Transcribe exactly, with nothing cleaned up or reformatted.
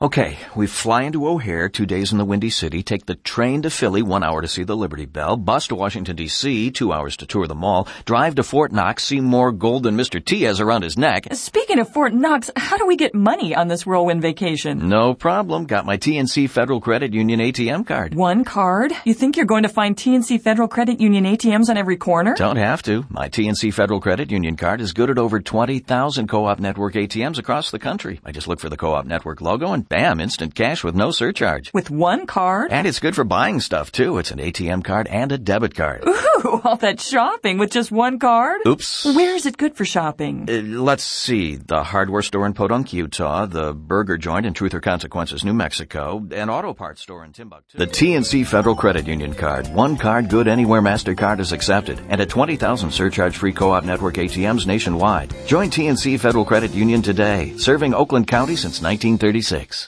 Okay, we fly into O'Hare, two days in the Windy City, take the train to Philly, one hour to see the Liberty Bell, bus to Washington, D C, two hours to tour the mall, drive to Fort Knox, see more gold than Mister T has around his neck. Speaking of Fort Knox, how do we get money on this whirlwind vacation? No problem. Got my T N C Federal Credit Union A T M card. One card? You think you're going to find T N C Federal Credit Union A T Ms on every corner? Don't have to. My T N C Federal Credit Union card is good at over twenty thousand Co-op Network A T Ms across the country. I just look for the Co-op Network logo and bam, instant cash with no surcharge. With one card? And it's good for buying stuff, too. It's an A T M card and a debit card. Ooh, all that shopping with just one card? Oops. Where is it good for shopping? Uh, let's see. The hardware store in Podunk, Utah, the burger joint in Truth or Consequences, New Mexico, an auto parts store in Timbuktu. The T N C Federal Credit Union card. One card good anywhere MasterCard is accepted. And at twenty thousand surcharge-free Co-op Network A T Ms nationwide. Join T N C Federal Credit Union today. Serving Oakland County since nineteen thirty-six.